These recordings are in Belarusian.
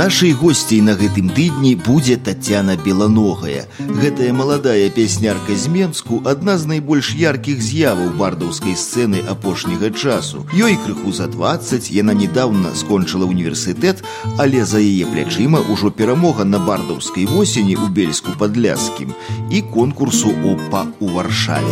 Нашай госцей на гэтым тыдні будзе Тацяна Беланогая. Гэтая маладая пяснярка з Менску адна з найбольш яркіх з'яваў бардаўскай сцэны апошняга часу. Ёй крыху за 20, яна недавно скончыла універсітэт, але за яе плячыма ўжо перамога на бардаўскай восені ў Бельску-Падляшскім і конкурсу ОПА ў Варшаве.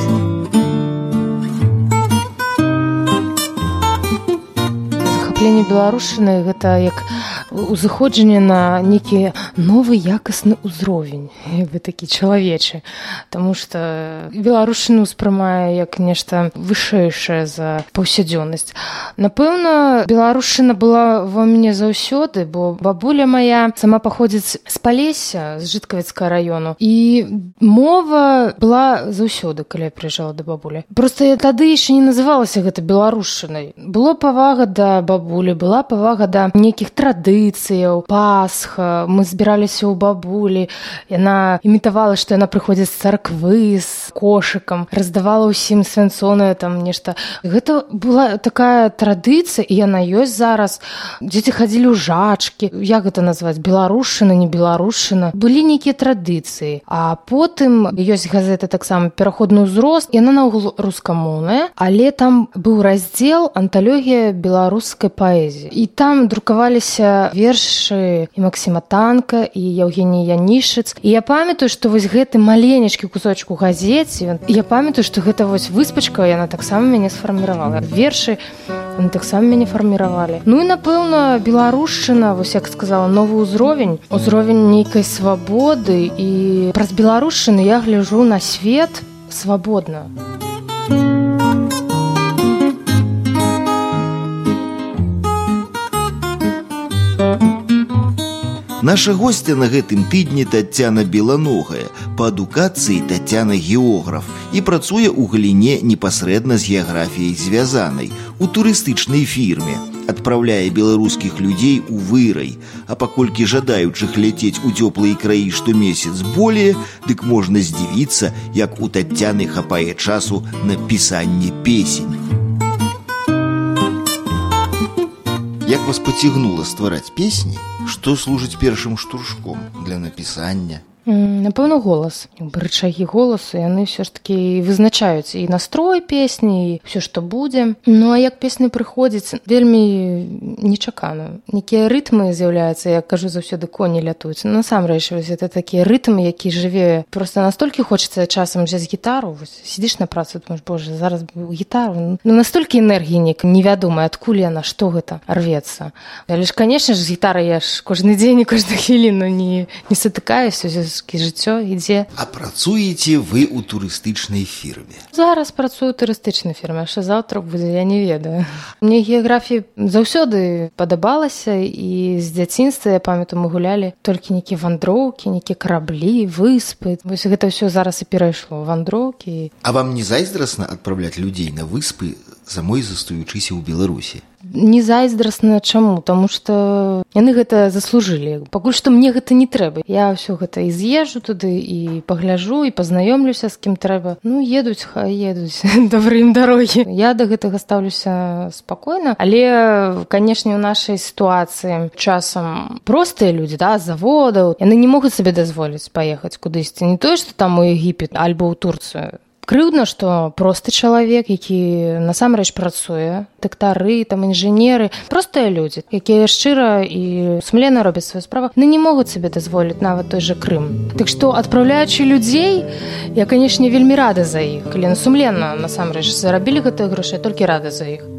Захапленне беларушчыны – гэта як узыходжанне на нейкі новы якасны ўзровень, вы такі чалавечы, таму што беларушчыну ўспрымае як нешта вышэйшае за паўсядзённасць. Напэўна, беларушчына была ва мне заўсёды, бо бабуля моя сама паходзіць з Палесся, з Жыткавіцкага раёну, і мова была заўсёды, калі я прыязджала да бабулі. Проста тады яшчэ не называлася гэта беларушчынай. Было павага да бабулі, была павага да нейкіх традыцый, Пасха, мы збіраліся ў бабулі, яна імітавала, што яна прыходзіць з царквы, з кошыкам, раздавала ўсім свянцонае там нешта. Гэта была такая традыцыя, і яна ёсць зараз. Дзеці хадзілі ў жачкі, як гэта назваць, беларушчына, не беларушчына. Былі нейкія традыцыі, а потым ёсць газета таксама «Пераходны ўзрост», яна наогул рускамоўная, але там быў раздзел «Анталогія беларускай паэзіі». І там друкаваліся вершы і Максіма Танка, і Яўгеній Янішыц. І я памятаю, што вось гэты маленечкі кусочак у газеце, я памятаю, што гэта вось выспачка, яна таксама мяне сфарміравала. Вершы яны таксама мяне фарміравалі. Ну і, напэўна, беларушчына, вось як сказала, новы ўзровень, узровень нейкай свабоды, і праз беларушчыну я гляджу на свет свабодна. Наша гостя на гэтым тыдні Тацяна Беланогая, па адукацыі Тацяна географ і працуе ў галіне непасрэдна з геаграфіяй звязанай, у турыстычнай фірме, адпраўляе беларускіх людзей у вырай, а паколькі жадаючых ляцець у цёплыя краі штомесяц более, дык можна здзівіцца, як у Тацяны хапае часу на пісанне песень. Як вас пацягнула ствараць песні? Што служыць першым штуршком для напісання? Напэўна, голас. Рычагі голасу, яны ўсё ж такі вызначаюць і настрой песні, і ўсё, што будзе. Ну, а як песня прыходзіць, вельмі нечакана. Некія рытмы з'яўляюцца, я кажу заўсёды, коні лятуюць. Насамрэч, гэта такія рытмы, які жыве. Просто настолькі хочацца часам взяць гітару, вось, сидзіш на працу, думаеш, боже, зараз гітару. Ну, настолькі энергіі нейкай невядомай, адкуль яна, што гэта рвецца. Але ж, канешне ж, з гітарай я ж кожны дзень і кожную хвіліну не сатыкаюся, жыццё ідзе. А працуеце вы ў турыстычнай фірме? Зараз працую ў турыстычнай фірме, а заўтра будзе, я не ведаю. Мне геаграфія заўсёды падабалася, і з дзяцінства, я памятаю, мы гулялі толькі нейкія вандроўкі, нейкія караблі, выспы. Вось гэта ўсё зараз і перайшло, вандроўкі. А вам не зайздрасна адпраўляць людзей на выспы, самой застаючыся ў Беларусі? Не зайздрасна. Чаму? Таму што яны гэта заслужылі. Пакуль што мне гэта не трэба. Я ўсё гэта і з'езджу туды, і пагляджу, і пазнаёмлюся з кім трэба. Ну, едуць, хай едуць. Добры ім дарогі. Я да гэтага стаўлюся спакойна. Але, канешне, у нашай сітуацыі часам простыя людзі, да, з заводаў, яны не могуць сабе дазволіць паехаць кудысьці. Не тое, што там у Егіпет альбо ў Турцыю. Крыўдна, што просты чалавек, які насамрэч працуе, дактары, там інжынеры, простыя людзі, якія шчыра і сумлена робяць сваю справу, не могуць сабе дазволіць нават той жа Крым. Так што, адпраўляючы людзей, я, канешне, вельмі рада за іх. Калі сумлена, насамрэч, зарабілі гэтыя грошы, я толькі рада за іх.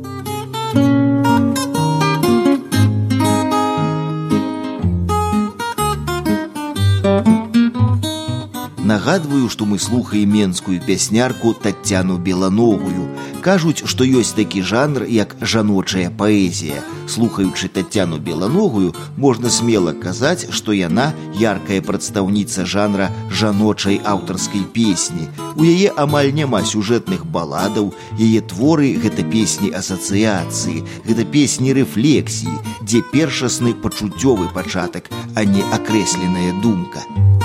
Нагадваю, што мы слухаем менскую пяснярку Тацяну Беланогую. Кажуць, што ёсць такі жанр, як жаночая паэзія. Слухаючы Тацяну Беланогую, можна смела казаць, што яна яркая прадстаўніца жанра жаночай аўтарскай песні. У яе амаль няма сюжэтных баладаў, яе творы – гэта песні асацыяцыі, гэта песні рэфлексіі, дзе першасны пачуццёвы пачатак, а не акрэсленая думка.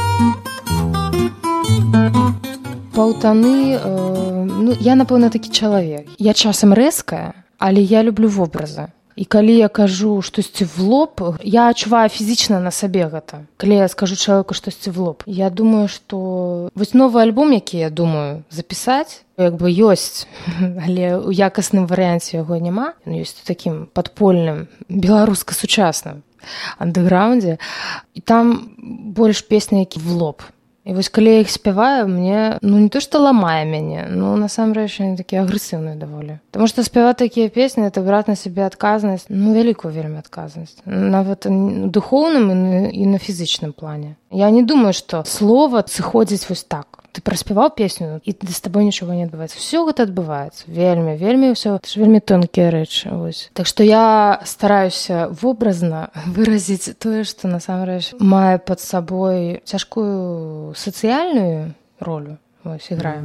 Паўтаны, я, напэўна, такі чалавек. Я часам рэзкая, але я люблю вобразы. І калі я кажу штосьці в лоб, я адчуваю фізічна на сабе гэта. Калі я скажу чалавеку штосьці в лоб. Я думаю, што вось новы альбом, які я думаю запісаць, як бы ёсць, але ў якасным варыянце яго няма. Ён ёсць у такім падпольным, беларуска-сучасным андэграўндзе. І там больш песні, які в лоб. І вось калі я іх спяваю, мне, не то што ламае мяне, насамрэч, яны такія агрэсіўныя даволі. Таму што спяваць такія песні, это браць на сябе адказнасць, вялікую вельмі адказнасць. Нават у духоўным і на фізічным плане. Я не думаю, што слова сыходзіць вось так. Ты праспяваў песню, і з табой нічога не адбываецца. Всё гэта адбываецца. Вельмі, вельмі ўсё. Это ж вельмі тонкія рэчы. Вось. Так што я стараюся вобразна выразіць тое, што насамрэч мае пад сабой цяжкую сацыяльную ролю. Вось, іграю.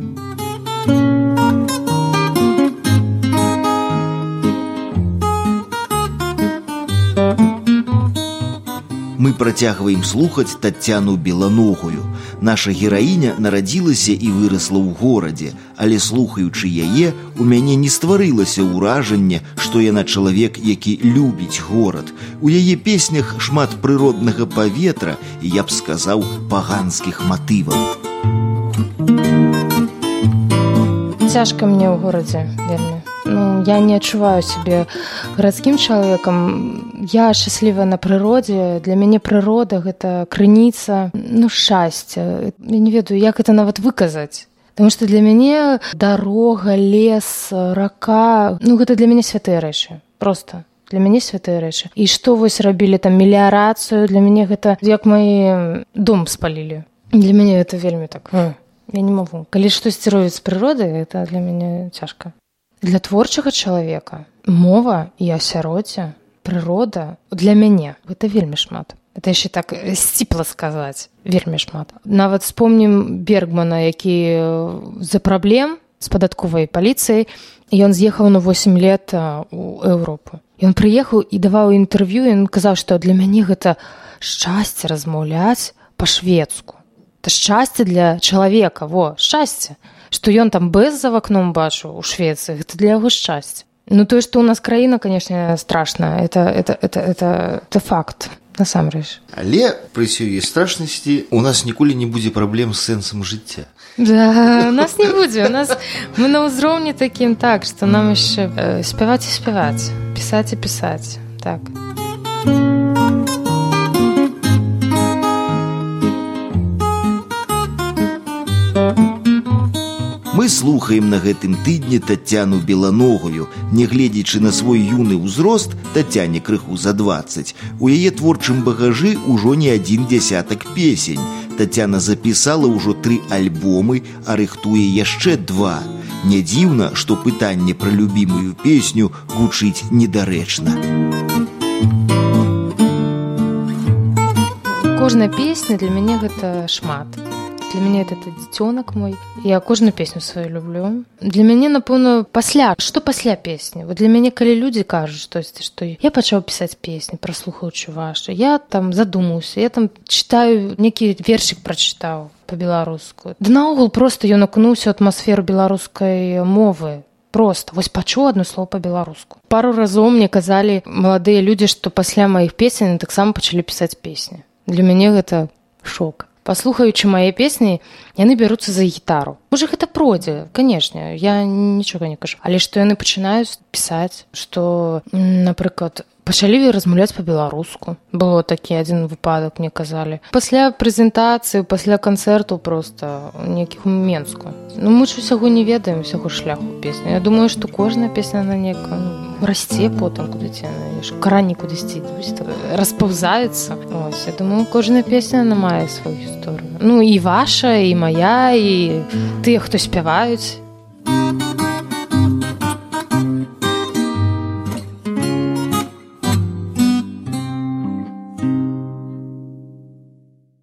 Мы працягваем слухаць Таццяну Беланогую. Наша гераіня нарадзілася і вырасла ў горадзе, але слухаючы яе, у мяне не стварылася ўражанне, што яна чалавек, які любіць горад. У яе песнях шмат прыроднага паветра і, я б сказаў, паганскіх матываў. Цяжка мне ў горадзе вельмі. Я не адчуваю сябе гарадскім чалавекам. Я шчаслівая на прыродзе. Для мяне прырода – гэта крыніца, шчасця. Я не ведаю, як гэта нават выказаць. Таму што для мяне дарога, лес, рака – гэта для мяне святыя рэчы. Проста. Для мяне святыя рэчы. І што вось рабілі там меліярацыю, для мяне гэта як мой дом спалілі. Для мяне гэта вельмі так. Я не магу. Калі штосьці робіць з прыродай, гэта для мяне цяжка. Для творчага чалавека мова і асяроддзе, прырода для мяне гэта вельмі шмат. Это яшчэ так сціпла сказаць, вельмі шмат. Нават вспомнім Бергмана, які з-за праблем з падатковай паліцыяй, ён з'ехаў на 8 лет у Еўропу. Ён прыехаў і даваў інтэрв'ю, і ён казаў, што для мяне гэта шчасце размаўляць па-шведску. Это шчасце для чалавека, шчасце. Што ён там без за вакном бачу у Швецыі, гэта для яго шчасце. Тое, што ў нас краіна, канешне, страшная, это факт, насамрэч. Але пры сёй страшнасці у нас ніколі не будзе праблем з сэнсам жыцця. Да, у нас не будзе. Мы на ўзроўні такім так, што нам яшчэ спяваць і спяваць, пісаць і пісаць. Так. Мы слухаем на гэтым тыдні Таццяну Беланогую. Нягледзячы на свой юны ўзрост, Таццяне крыху за 20, у яе творчым багажы ўжо не 1 дзясятак песень. Таццяна запісала ўжо 3 альбомы, а рыхтуе яшчэ 2. Не дзіўна, што пытанне пра любімую песню гучыць недарэчна. Кожная песня для мяне гэта шмат. Для мяне это дзіцёнак мой. Я кожную песню сваю люблю. Для мяне, напэўна, пасля. Што пасля песні? Для мяне, калі людзі кажуць штосьці, што я пачаў пісаць песні, праслухаючы вашы, я там задумаўся, я там чытаю, некі вершык прачытаў па-беларуску. Наогул проста ён акунуўся ў атмасферу беларускай мовы. Проста. Вось пачуў адно слово па-беларуску. Пару разоў мне казалі маладыя людзі, што пасля маіх песень таксама пачалі пісаць песні. Для мяне гэта шок. Паслухаючы мае песні, яны бяруцца за гітару. Можа, гэта пройдзе, канешне, я нічога не кажу. Але што яны пачынаюць пісаць, што, напрыклад, пачалі размаўляць па-беларуску. Было такі адзін выпадак, мне казалі. Пасля прэзентацыі, пасля канцэрту проста нейкіх у Менску. Мы ж усяго не ведаем, усяго шляху песні. Я думаю, што кожная песня на нейка расце потым кудыці, карані кудысьці распаўзаецца. Я думаю, кожная песня мае сваю гісторыю. І ваша, і мая, і тыя, хто спяваюць.